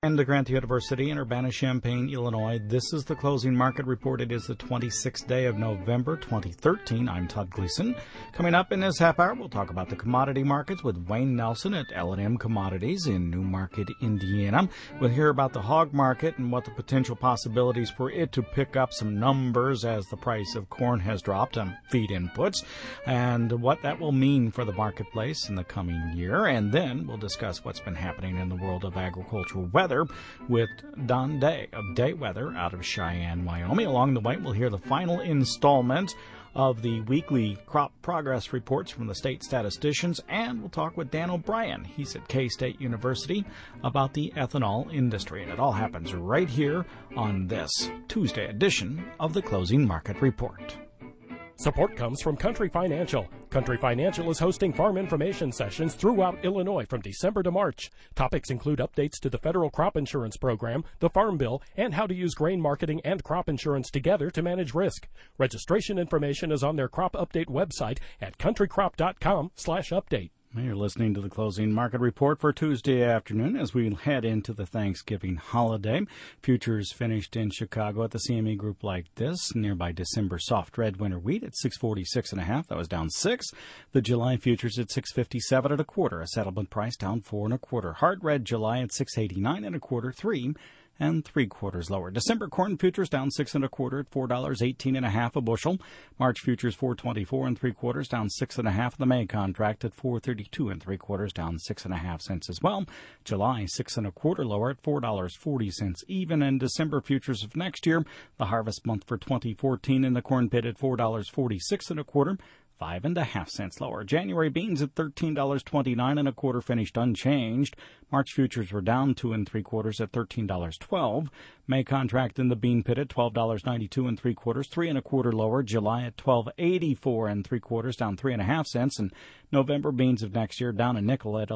And to Grant University in Urbana-Champaign, Illinois. This is the closing market report. It is the 26th day of November 2013. I'm Todd Gleason. Coming up in this half hour, we'll talk about the commodity markets with Wayne Nelson at L&M Commodities in Newmarket, Indiana. We'll hear about the hog market and what the potential possibilities for it to pick up some numbers as the price of corn has dropped on feed inputs, and what that will mean for the marketplace in the coming year. And then we'll discuss what's been happening in the world of agricultural weather with Don Day of Day Weather out of Cheyenne, Wyoming. Along the way, we'll hear the final installment of the weekly crop progress reports from the state statisticians, and we'll talk with Dan O'Brien. He's at K-State University about the ethanol industry, and it all happens right here on this Tuesday edition of the Closing Market Report. Support comes from Country Financial. Country Financial is hosting farm information sessions throughout Illinois from December to March. Topics include updates to the federal crop insurance program, the Farm Bill, and how to use grain marketing and crop insurance together to manage risk. Registration information is on their crop update website at countrycrop.com/update. You're listening to the Closing Market Report for Tuesday afternoon as we head into the Thanksgiving holiday. Futures finished in Chicago at the CME Group like this. Nearby December soft red winter wheat at 646.5. That was down 6. The July futures at 657 1/4. A settlement price down 4 1/4. Hard red July at 689 1/4. 3 3/4 lower. December corn futures down 6 1/4 at $4.18.5 a bushel. March futures 424 3/4 down 6 1/2. The May contract at 432 3/4 down 6.5 cents as well. July 6 1/4 lower at $4.40 even. And December futures of next year, the harvest month for 2014 in the corn pit at $4.46 1/4. 5.5 cents lower. January beans at $13.29 1/4 finished unchanged. March futures were down 2 3/4 at $13.12. May contract in the bean pit at $12.92 3/4, 3 1/4 lower. July at $12.84 3/4, down 3.5 cents. And November beans of next year down a nickel at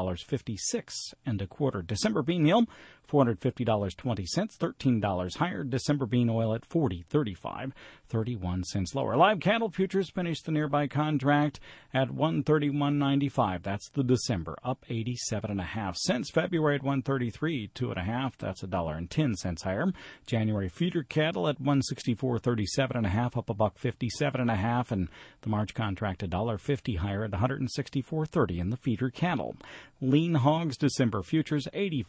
$11.56 1/4. December bean meal $450.20, $13 higher. December bean oil at $40.35, 31 cents lower. Live cattle futures finished the nearby contract at $131.95. That's the December, up 87.5 cents. February at $133, 2.5. That's $1.10 higher. January feeder cattle at $164.37 1/2, up $1.57 and the March contract $1.50 higher at $164.30 in the feeder cattle. Lean hogs December futures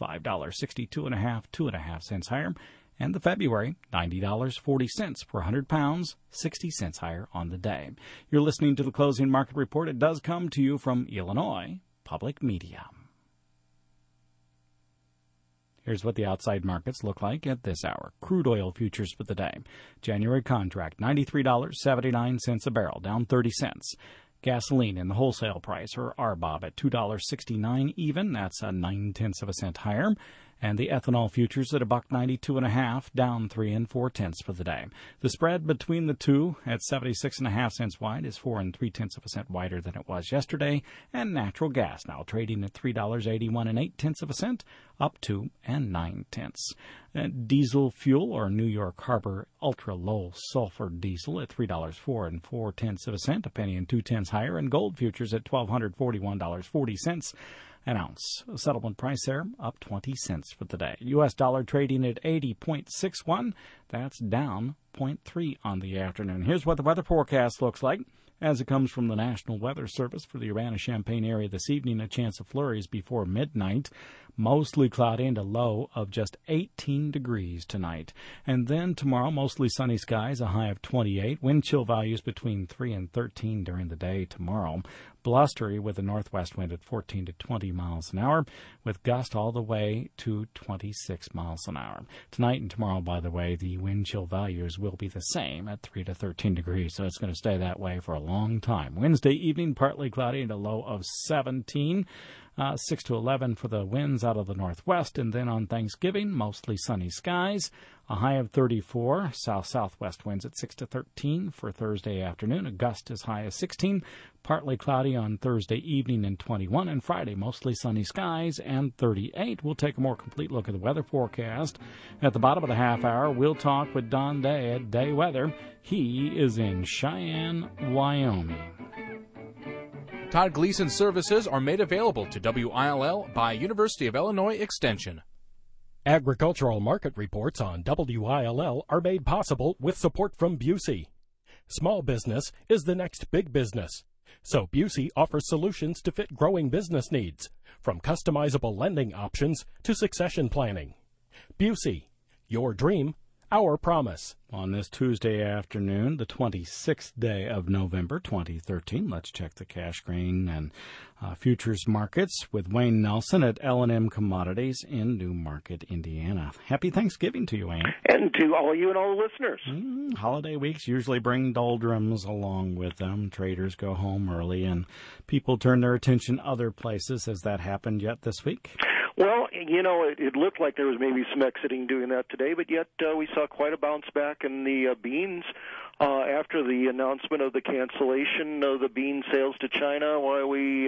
$85.62 1/2, 2.5 cents higher. And the February, $90.40 per 100 pounds, 60 cents higher on the day. You're listening to the Closing Market Report. It does come to you from Illinois Public Media. Here's what the outside markets look like at this hour. Crude oil futures for the day. January contract, $93.79 a barrel, down 30 cents. Gasoline in the wholesale price, or RBOB, at $2.69 even. That's a 0.9 cent higher. And the ethanol futures at $1.92 1/2, down 3 4/10 for the day. The spread between the two at 76.5 cents wide is 4 3/10 wider than it was yesterday. And natural gas now trading at $3.81 0.8, up 2 9/10. Diesel fuel, or New York Harbor ultra low sulfur diesel, at $3.04 4/10, a penny and 2/10 higher. And gold futures at $1,241.40 an ounce. A settlement price there up 20 cents for the day. U.S. dollar trading at 80.61. That's down 0.3 on the afternoon. Here's what the weather forecast looks like as it comes from the National Weather Service for the Urbana-Champaign area this evening. A chance of flurries before midnight. Mostly cloudy and a low of just 18 degrees tonight. And then tomorrow, mostly sunny skies, a high of 28. Wind chill values between 3 and 13 during the day tomorrow. Blustery with a northwest wind at 14 to 20 miles an hour, with gust all the way to 26 miles an hour. Tonight and tomorrow, by the way, the wind chill values will be the same at 3 to 13 degrees, so it's going to stay that way for a long time. Wednesday evening, partly cloudy and a low of 17. 6 to 11 for the winds out of the northwest. And then on Thanksgiving, mostly sunny skies. A high of 34. South-southwest winds at 6 to 13 for Thursday afternoon. A gust as high as 16. Partly cloudy on Thursday evening and 21. And Friday, mostly sunny skies and 38. We'll take a more complete look at the weather forecast. At the bottom of the half hour, we'll talk with Don Day at Day Weather. He is in Cheyenne, Wyoming. Todd Gleason services are made available to WILL by University of Illinois Extension. Agricultural market reports on WILL are made possible with support from Busey. Small business is the next big business. So Busey offers solutions to fit growing business needs, from customizable lending options to succession planning. Busey, your dream, our promise. On this Tuesday afternoon, the 26th day of November 2013, let's check the cash grain and futures markets with Wayne Nelson at L&M Commodities in Newmarket, Indiana. Happy Thanksgiving to you, Wayne. And to all of you and all the listeners. Holiday weeks usually bring doldrums along with them. Traders go home early and people turn their attention other places. Has that happened yet this week? Well, you know, it looked like there was maybe some exiting doing that today, but yet we saw quite a bounce back in the beans after the announcement of the cancellation of the bean sales to China. Why we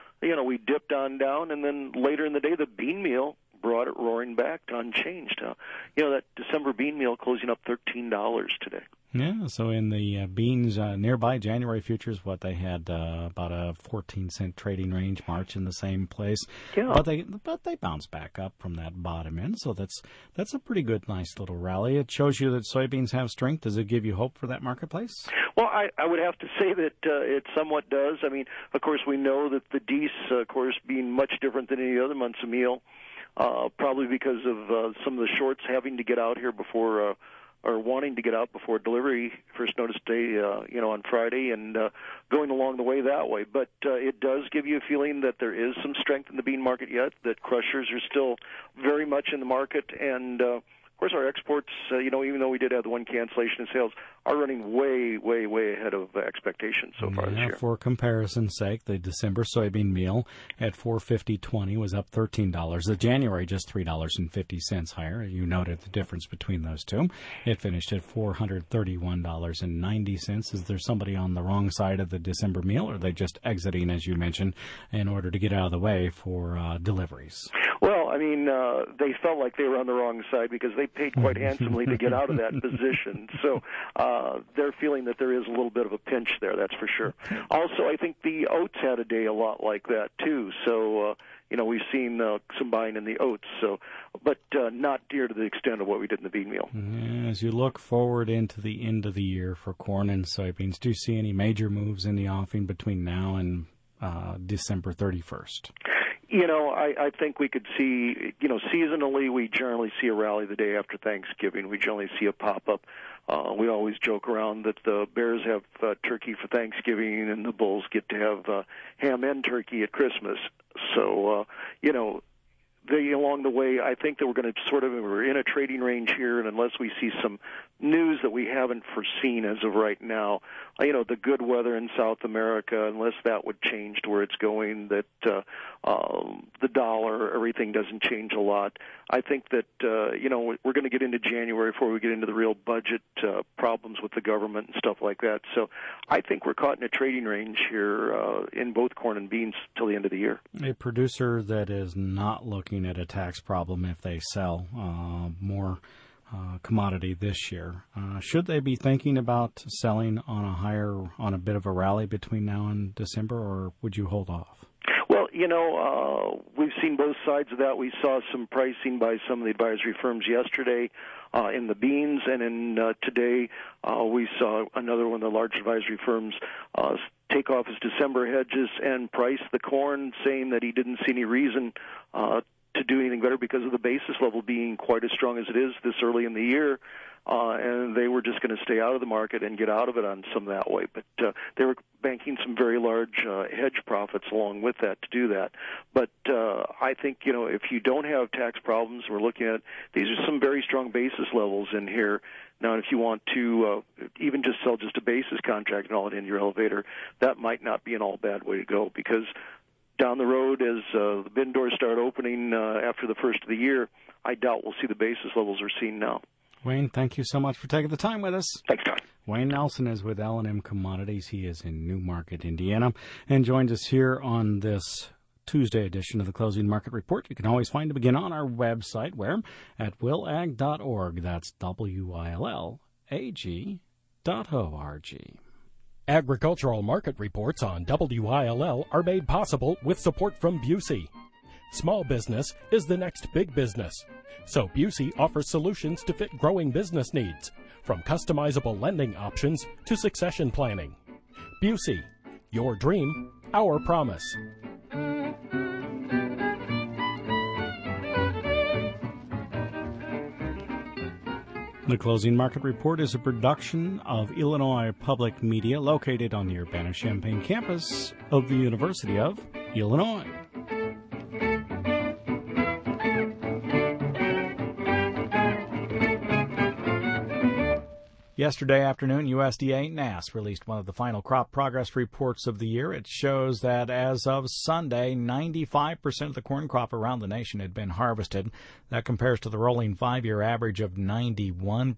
dipped on down, and then later in the day, the bean meal brought it roaring back to unchanged. That December bean meal closing up $13 today. Yeah, so in the beans nearby January futures, they had about a 14-cent trading range, March in the same place. Yeah. But they bounced back up from that bottom end, so that's a pretty good, nice little rally. It shows you that soybeans have strength. Does it give you hope for that marketplace? Well, I would have to say that it somewhat does. I mean, of course, we know that the DEES, of course, being much different than any other months of meal, probably because of some of the shorts having to get out here before or wanting to get out before delivery, first notice day, on Friday, and going along the way that way. But it does give you a feeling that there is some strength in the bean market yet, that crushers are still very much in the market, and of course our exports, even though we did have the one cancellation in sales, are running way, way, way ahead of expectations so far this year. For comparison's sake, the December soybean meal at $4.50.20 was up $13. The January just $3.50 higher. You noted the difference between those two. It finished at $431.90. Is there somebody on the wrong side of the December meal, or are they just exiting, as you mentioned, in order to get out of the way for deliveries? Well, I mean, they felt like they were on the wrong side because they paid quite handsomely to get out of that position. So they're feeling that there is a little bit of a pinch there, that's for sure. Also, I think the oats had a day a lot like that, too. So, we've seen some buying in the oats, but not near to the extent of what we did in the bean meal. As you look forward into the end of the year for corn and soybeans, do you see any major moves in the offing between now and December 31st? I think we could see, seasonally, we generally see a rally the day after Thanksgiving. We generally see a pop-up. We always joke around that the Bears have turkey for Thanksgiving and the Bulls get to have ham and turkey at Christmas. So, along the way, I think that we're going to we're in a trading range here, and unless we see some news that we haven't foreseen as of right now, the good weather in South America, unless that would change to where it's going, that the dollar, everything doesn't change a lot. I think that, we're going to get into January before we get into the real budget problems with the government and stuff like that. So I think we're caught in a trading range here in both corn and beans till the end of the year. A producer that is not looking at a tax problem if they sell more commodity this year, should they be thinking about selling on a bit of a rally between now and December, or would you hold off? Well, we've seen both sides of that. We saw some pricing by some of the advisory firms yesterday in the beans, and in today we saw another one of the large advisory firms take off his December hedges and price the corn, saying that he didn't see any reason to do anything better because of the basis level being quite as strong as it is this early in the year, and they were just going to stay out of the market and get out of it on some that way. But they were banking some very large hedge profits along with that to do that. But I think, if you don't have tax problems, we're looking at, these are some very strong basis levels in here. Now, if you want to even just sell just a basis contract and all it in your elevator, that might not be an all bad way to go, because down the road, as the bin doors start opening after the first of the year, I doubt we'll see the basis levels we're seeing now. Wayne, thank you so much for taking the time with us. Thanks, Tom. Wayne Nelson is with L&M Commodities. He is in Newmarket, Indiana, and joins us here on this Tuesday edition of the Closing Market Report. You can always find him again on our website, where at willag.org. That's WILLAG.org. Agricultural market reports on WILL are made possible with support from Busey. Small business is the next big business. So Busey offers solutions to fit growing business needs, from customizable lending options to succession planning. Busey, your dream, our promise. The Closing Market Report is a production of Illinois Public Media located on the Urbana-Champaign campus of the University of Illinois. Yesterday afternoon, USDA NASS released one of the final crop progress reports of the year. It shows that as of Sunday, 95% of the corn crop around the nation had been harvested. That compares to the rolling 5-year average of 91%.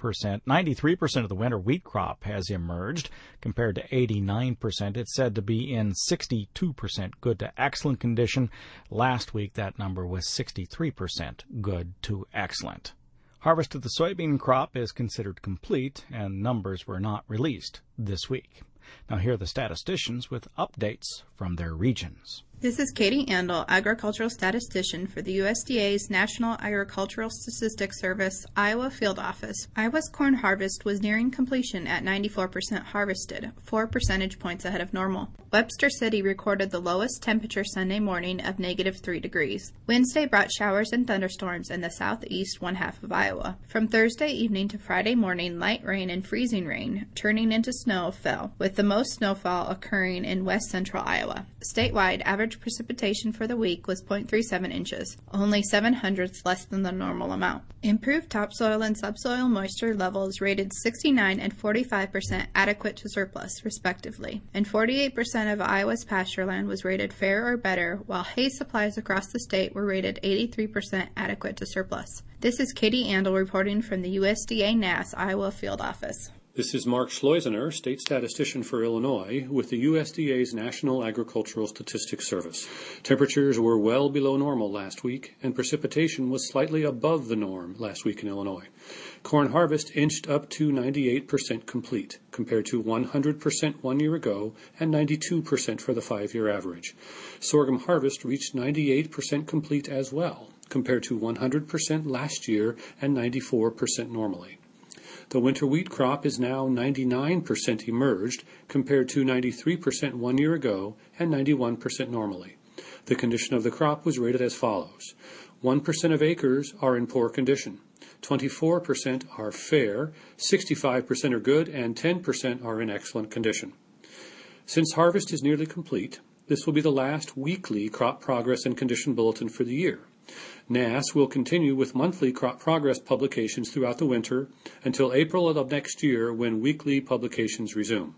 93% of the winter wheat crop has emerged, compared to 89%. It's said to be in 62% good to excellent condition. Last week, that number was 63% good to excellent. Harvest of the soybean crop is considered complete, and numbers were not released this week. Now here are the statisticians with updates from their regions. This is Katie Andel, agricultural statistician for the USDA's National Agricultural Statistics Service, Iowa Field Office. Iowa's corn harvest was nearing completion at 94% harvested, 4 percentage points ahead of normal. Webster City recorded the lowest temperature Sunday morning of -3 degrees. Wednesday brought showers and thunderstorms in the southeast one-half of Iowa. From Thursday evening to Friday morning, light rain and freezing rain, turning into snow, fell, with the most snowfall occurring in west central Iowa. Statewide, average precipitation for the week was 0.37 inches, only 0.07 less than the normal amount. Improved topsoil and subsoil moisture levels rated 69 and 45% adequate to surplus, respectively, and 48% of Iowa's pastureland was rated fair or better, while hay supplies across the state were rated 83% adequate to surplus. This is Katie Andel reporting from the USDA NASS Iowa Field Office. This is Mark Schleusener, State Statistician for Illinois, with the USDA's National Agricultural Statistics Service. Temperatures were well below normal last week, and precipitation was slightly above the norm last week in Illinois. Corn harvest inched up to 98% complete, compared to 100% 1 year ago and 92% for the 5-year average. Sorghum harvest reached 98% complete as well, compared to 100% last year and 94% normally. The winter wheat crop is now 99% emerged, compared to 93% 1 year ago and 91% normally. The condition of the crop was rated as follows. 1% of acres are in poor condition, 24% are fair, 65% are good, and 10% are in excellent condition. Since harvest is nearly complete, this will be the last weekly crop progress and condition bulletin for the year. NASS will continue with monthly crop progress publications throughout the winter until April of next year, when weekly publications resume.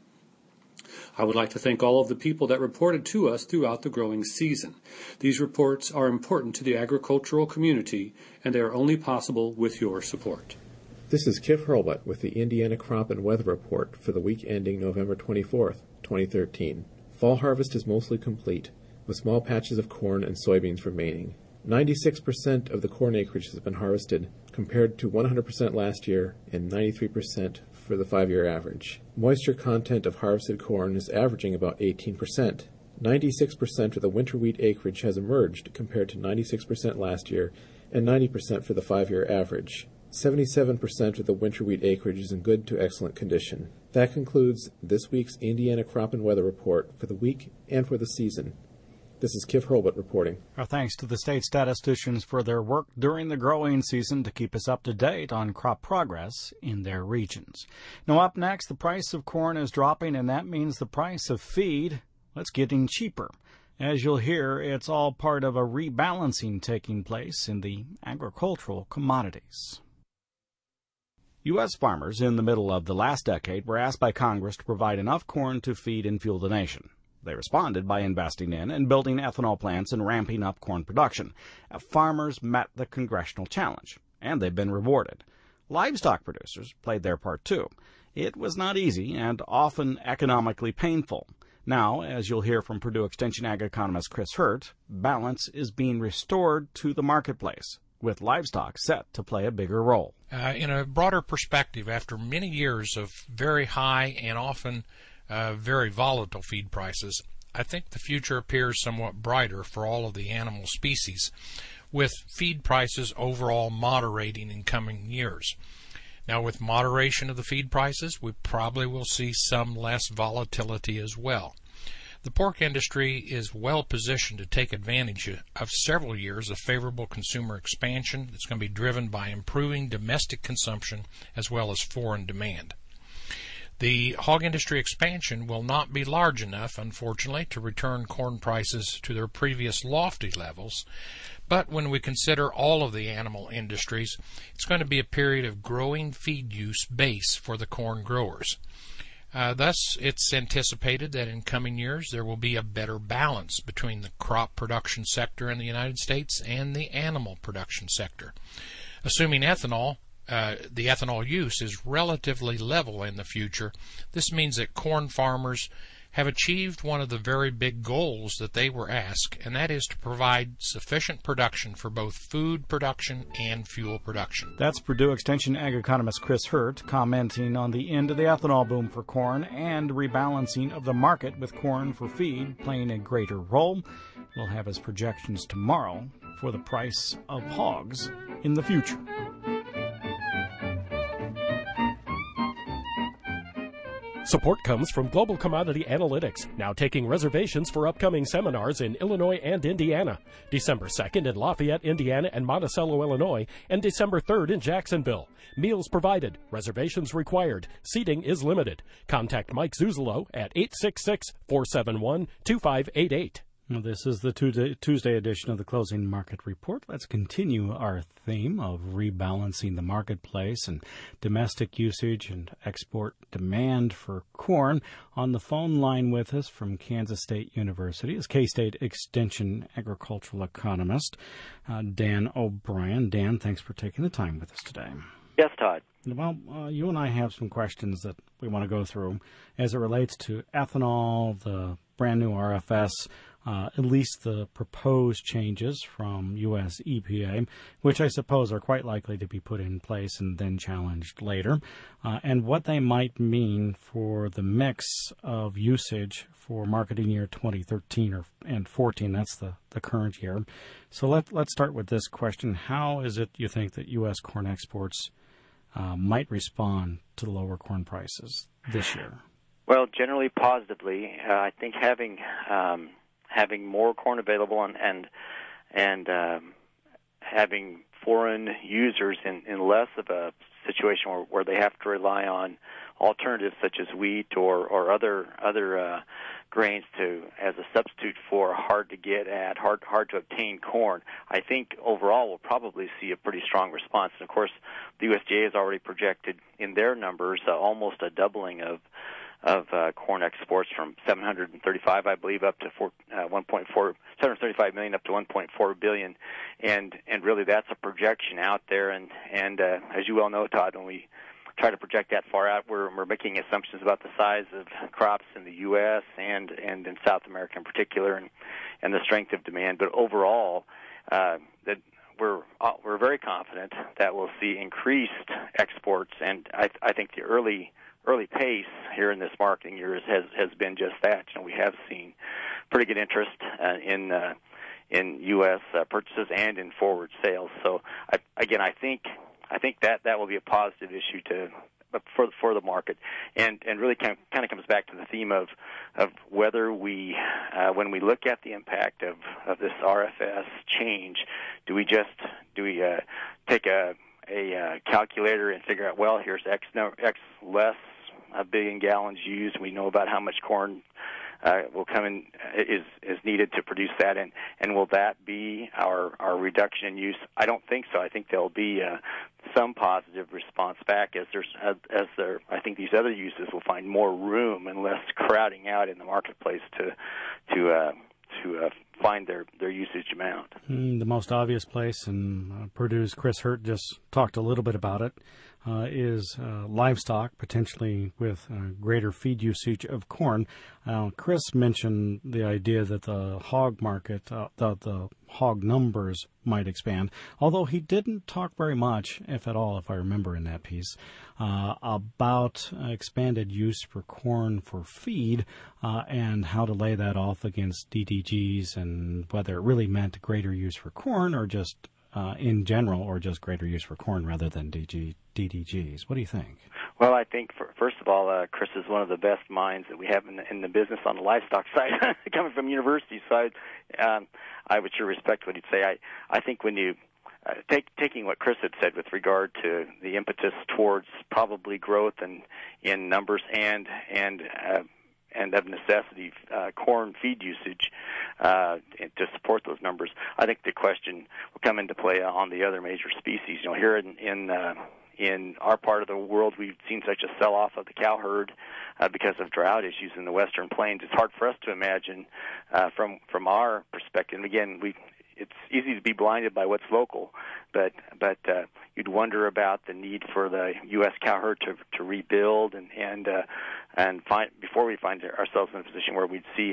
I would like to thank all of the people that reported to us throughout the growing season. These reports are important to the agricultural community, and they are only possible with your support. This is Kif Hurlbut with the Indiana Crop and Weather Report for the week ending November 24th, 2013. Fall harvest is mostly complete, with small patches of corn and soybeans remaining. 96% of the corn acreage has been harvested, compared to 100% last year and 93% for the 5-year average. Moisture content of harvested corn is averaging about 18%. 96% of the winter wheat acreage has emerged, compared to 96% last year and 90% for the 5-year average. 77% of the winter wheat acreage is in good to excellent condition. That concludes this week's Indiana Crop and Weather Report for the week and for the season. This is Kif Hurlbut reporting. Our thanks to the state statisticians for their work during the growing season to keep us up to date on crop progress in their regions. Now up next, the price of corn is dropping, and that means the price of feed, it's getting cheaper. As you'll hear, it's all part of a rebalancing taking place in the agricultural commodities. U.S. farmers in the middle of the last decade were asked by Congress to provide enough corn to feed and fuel the nation. They responded by investing in and building ethanol plants and ramping up corn production. Farmers met the congressional challenge, and they've been rewarded. Livestock producers played their part too. It was not easy and often economically painful. Now, as you'll hear from Purdue Extension Ag economist Chris Hurt, balance is being restored to the marketplace, with livestock set to play a bigger role. In a broader perspective, after many years of very high and often very volatile feed prices, I think the future appears somewhat brighter for all of the animal species, with feed prices overall moderating in coming years. Now, with moderation of the feed prices, we probably will see some less volatility as well. The pork industry is well positioned to take advantage of several years of favorable consumer expansion that's going to be driven by improving domestic consumption as well as foreign demand. The hog industry expansion will not be large enough, unfortunately, to return corn prices to their previous lofty levels. But when we consider all of the animal industries, it's going to be a period of growing feed use base for the corn growers. Thus, it's anticipated that in coming years there will be a better balance between the crop production sector in the United States and the animal production sector. Assuming the ethanol use is relatively level in the future, this means that corn farmers have achieved one of the very big goals that they were asked, and that is to provide sufficient production for both food production and fuel production. That's Purdue Extension ag economist Chris Hurt commenting on the end of the ethanol boom for corn and rebalancing of the market with corn for feed playing a greater role. We'll have his projections tomorrow for the price of hogs in the future. Support comes from Global Commodity Analytics, now taking reservations for upcoming seminars in Illinois and Indiana. December 2nd in Lafayette, Indiana and Monticello, Illinois, and December 3rd in Jacksonville. Meals provided. Reservations required. Seating is limited. Contact Mike Zuzolo at 866-471-2588. Well, this is the Tuesday edition of the Closing Market Report. Let's continue our theme of rebalancing the marketplace and domestic usage and export demand for corn. On the phone line with us from Kansas State University is K-State Extension agricultural economist Dan O'Brien. Dan, thanks for taking the time with us today. Yes, Todd. Well, you and I have some questions that we want to go through as it relates to ethanol, the brand new RFS, at least the proposed changes from U.S. EPA, which I suppose are quite likely to be put in place and then challenged later, and what they might mean for the mix of usage for marketing year 2013 and 14. That's the current year. So let's start with this question. How is it you think that U.S. corn exports might respond to the lower corn prices this year? Well, generally positively. I think having more corn available and having foreign users in less of a situation where they have to rely on alternatives such as wheat or other grains as a substitute for hard to obtain corn, I think overall we'll probably see a pretty strong response. And of course, the USDA has already projected in their numbers almost a doubling of corn exports from 735, I believe, up to 735 million up to 1.4 billion, and really that's a projection out there. And as you well know, Todd, when we try to project that far out, we're making assumptions about the size of crops in the U.S. and in South America in particular, and the strength of demand. But overall, that we're very confident that we'll see increased exports, and I think the early pace here in this marketing year has been just that. We have seen pretty good interest in U.S. purchases and in forward sales. So I think that will be a positive issue for the market, and really kind of comes back to the theme of whether we when we look at the impact of this RFS change, do we take a calculator and figure out, well, here's X less a billion gallons used. We know about how much corn will come in is needed to produce that, and will that be our reduction in use? I don't think so. I think there'll be some positive response back as I think these other uses will find more room and less crowding out in the marketplace to find their usage amount. The most obvious place, and Purdue's Chris Hurt just talked a little bit about it, is livestock, potentially with greater feed usage of corn. Chris mentioned the idea that the hog market, the hog numbers might expand, although he didn't talk very much, if at all, if I remember in that piece, about expanded use for corn for feed and how to lay that off against DDGs and whether it really meant greater use for corn or just in general, or just greater use for corn rather than DDGs. What do you think? Well, I think, first of all, Chris is one of the best minds that we have in the business on the livestock side. Coming from university side, I would sure respect what he'd say. I think when you taking what Chris had said with regard to the impetus towards probably growth in numbers and of necessity corn feed usage to support those numbers, I think the question will come into play on the other major species. You know, here in our part of the world, we've seen such a sell-off of the cow herd because of drought issues in the Western Plains. It's hard for us to imagine from our perspective. And again, it's easy to be blinded by what's local, but you'd wonder about the need for the U.S. cow herd to rebuild and find, before we find ourselves in a position where we'd see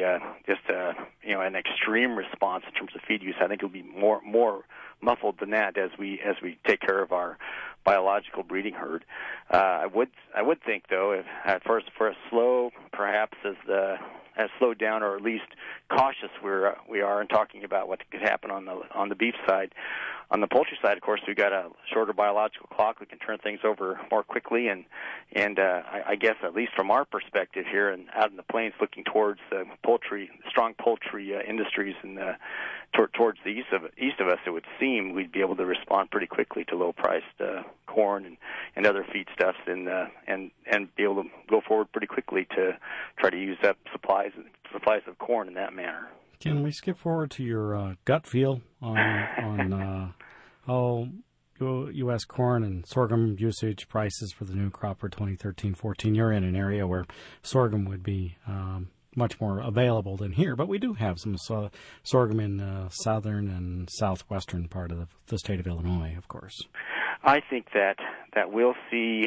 an extreme response in terms of feed use. I think it'll be more muffled than that as we take care of our biological breeding herd. I would think, though, if for as slow perhaps as slowed down, or at least cautious we are in talking about what could happen on the beef side. On the poultry side, of course, we've got a shorter biological clock. We can turn things over more quickly, and I guess at least from our perspective here and out in the plains, looking towards the strong poultry industries and towards the east of us, it would seem we'd be able to respond pretty quickly to low-priced corn and other feedstuffs, and be able to go forward pretty quickly to try to use up supplies of corn in that manner. Can we skip forward to your gut feel on U.S. corn and sorghum usage prices for the new crop for 2013-14? You're in an area where sorghum would be much more available than here, but we do have some sorghum in the southern and southwestern part of the state of Illinois, of course. I think that we'll see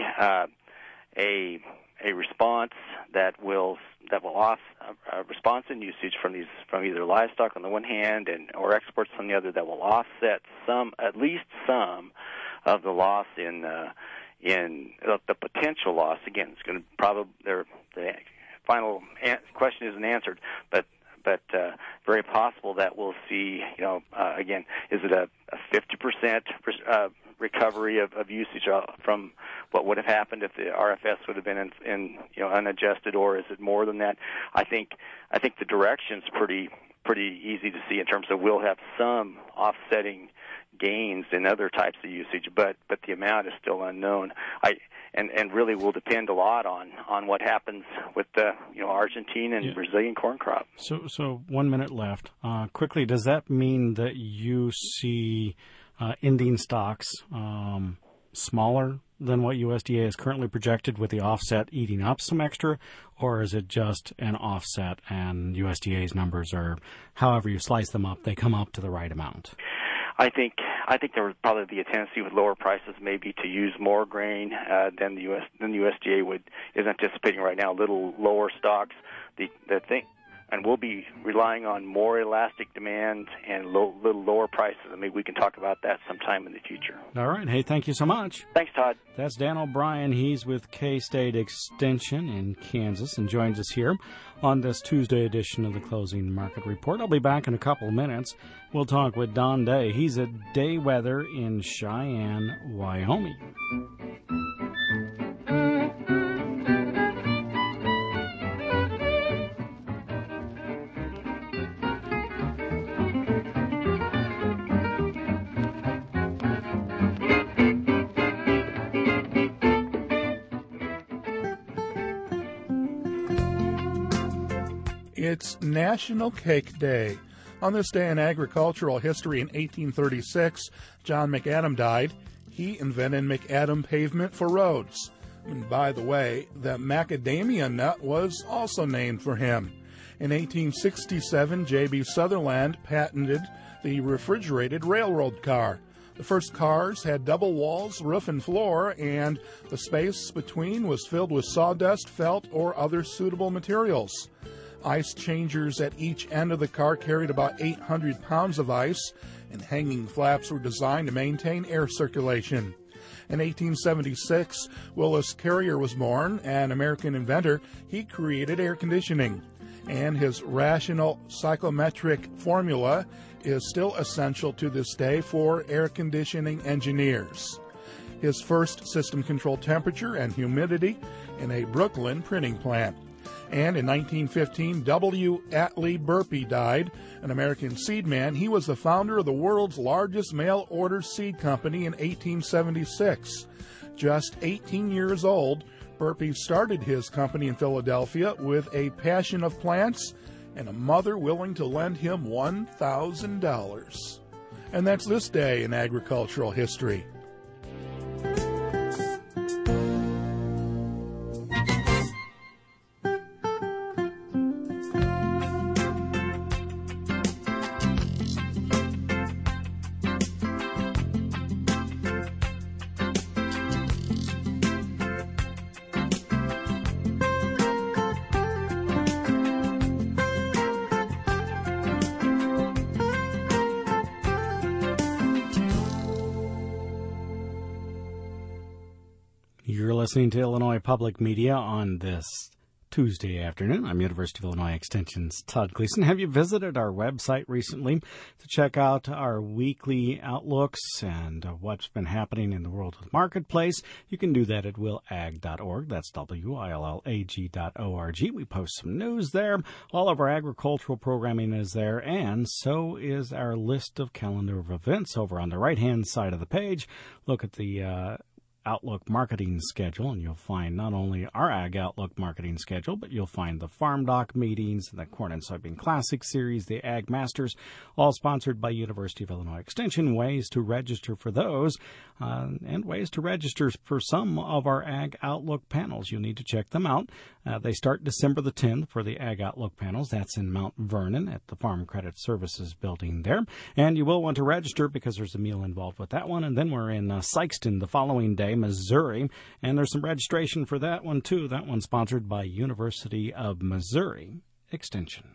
a response that will response in usage from either livestock on the one hand or exports on the other that will offset at least some of the loss in the potential loss. Again, it's going to probably the final question isn't answered, but very possible that we'll see. Again, is it a 50% recovery of usage from what would have happened if the RFS would have been in unadjusted, or is it more than that? I think the direction's pretty easy to see in terms of we'll have some offsetting gains in other types of usage, but the amount is still unknown. And really will depend a lot on what happens with the Argentine and Brazilian corn crop. So 1 minute left. Quickly, does that mean that you see ending stocks smaller than what USDA is currently projected, with the offset eating up some extra, or is it just an offset and USDA's numbers are, however you slice them up, they come up to the right amount? I think there would probably be a tendency with lower prices maybe to use more grain than the USDA is anticipating right now. A little lower stocks. The thing, and we'll be relying on more elastic demand and little lower prices. I mean, we can talk about that sometime in the future. All right. Hey, thank you so much. Thanks, Todd. That's Dan O'Brien. He's with K-State Extension in Kansas and joins us here on this Tuesday edition of the Closing Market Report. I'll be back in a couple of minutes. We'll talk with Don Day. He's at Day Weather in Cheyenne, Wyoming. It's National Cake Day. On this day in agricultural history in 1836, John McAdam died. He invented McAdam pavement for roads. And by the way, the macadamia nut was also named for him. In 1867, J.B. Sutherland patented the refrigerated railroad car. The first cars had double walls, roof, and floor, and the space between was filled with sawdust, felt, or other suitable materials. Ice changers at each end of the car carried about 800 pounds of ice, and hanging flaps were designed to maintain air circulation. In 1876, Willis Carrier was born, an American inventor. He created air conditioning, and his rational psychometric formula is still essential to this day for air conditioning engineers. His first system controlled temperature and humidity in a Brooklyn printing plant. And in 1915, W. Atlee Burpee died, an American seed man. He was the founder of the world's largest mail-order seed company in 1876. Just 18 years old, Burpee started his company in Philadelphia with a passion of plants and a mother willing to lend him $1,000. And that's this day in agricultural history. You're listening to Illinois Public Media on this Tuesday afternoon. I'm University of Illinois Extension's Todd Gleason. Have you visited our website recently to check out our weekly outlooks and what's been happening in the world of the marketplace? You can do that at willag.org. That's willag.org. We post some news there. All of our agricultural programming is there, and so is our list of calendar of events over on the right-hand side of the page. Look at the Outlook marketing schedule, and you'll find not only our Ag Outlook marketing schedule, but you'll find the Farm Doc meetings, the Corn and Soybean Classic series, the Ag Masters, all sponsored by University of Illinois Extension. Ways to register for those, and ways to register for some of our Ag Outlook panels. You'll need to check them out. They start December the 10th for the Ag Outlook panels. That's in Mount Vernon at the Farm Credit Services building there. And you will want to register because there's a meal involved with that one. And then we're in Sikeston the following day, Missouri, and there's some registration for that one too. That one's sponsored by University of Missouri Extension.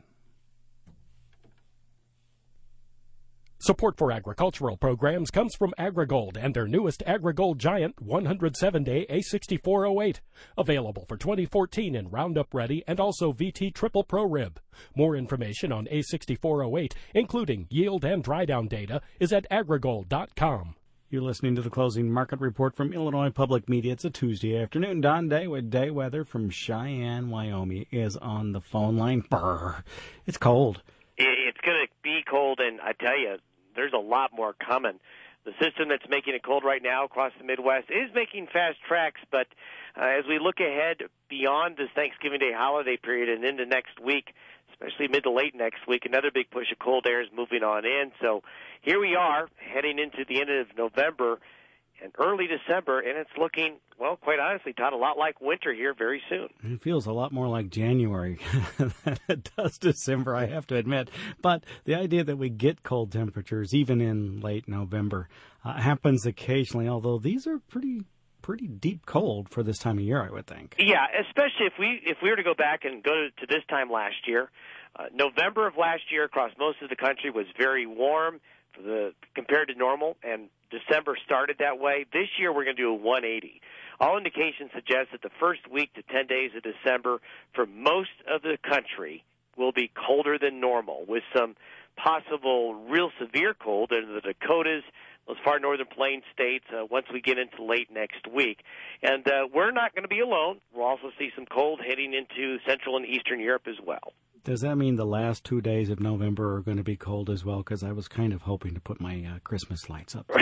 Support for agricultural programs comes from AgriGold and their newest AgriGold Giant 107-day A6408, available for 2014 in Roundup Ready and also VT Triple Pro Rib. More information on A6408, including yield and dry down data, is at agrigold.com. You're listening to the closing market report from Illinois Public Media. It's a Tuesday afternoon. Don Day with Day Weather from Cheyenne, Wyoming is on the phone line. Brr. It's cold. It's going to be cold, and I tell you, there's a lot more coming. The system that's making it cold right now across the Midwest is making fast tracks, but as we look ahead beyond this Thanksgiving Day holiday period and into next week, especially mid to late next week, another big push of cold air is moving on in. So here we are heading into the end of November and early December, and it's looking, well, quite honestly, Todd, a lot like winter here very soon. It feels a lot more like January than it does December, I have to admit. But the idea that we get cold temperatures, even in late November, happens occasionally, although these are pretty deep cold for this time of year, I would think. Yeah, especially if we were to go back and go to this time last year. November of last year across most of the country was very warm compared to normal, and December started that way. This year we're going to do a 180. All indications suggest that the first week to 10 days of December for most of the country will be colder than normal, with some possible real severe cold in the Dakotas, those far northern plain states, once we get into late next week. And we're not going to be alone. We'll also see some cold heading into Central and Eastern Europe as well. Does that mean the last 2 days of November are going to be cold as well? Because I was kind of hoping to put my Christmas lights up.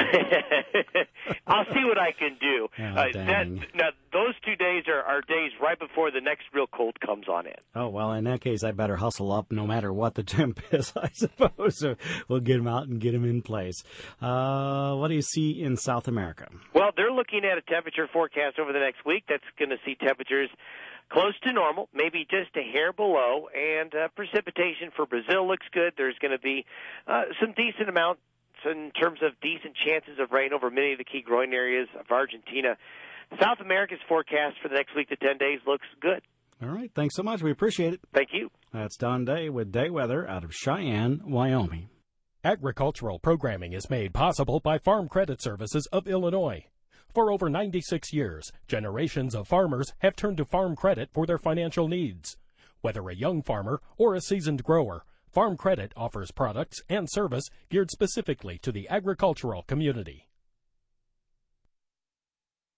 I'll see what I can do. Dang. Now, those 2 days are days right before the next real cold comes on in. Oh, well, in that case, I better hustle up no matter what the temp is, I suppose. So we'll get them out and get them in place. What do you see in South America? Well, they're looking at a temperature forecast over the next week that's going to see temperatures close to normal, maybe just a hair below, and precipitation for Brazil looks good. There's going to be some decent amount in terms of decent chances of rain over many of the key growing areas of Argentina. South America's forecast for the next week to 10 days looks good. All right. Thanks so much. We appreciate it. Thank you. That's Don Day with Day Weather out of Cheyenne, Wyoming. Agricultural programming is made possible by Farm Credit Services of Illinois. For over 96 years, generations of farmers have turned to Farm Credit for their financial needs. Whether a young farmer or a seasoned grower, Farm Credit offers products and service geared specifically to the agricultural community.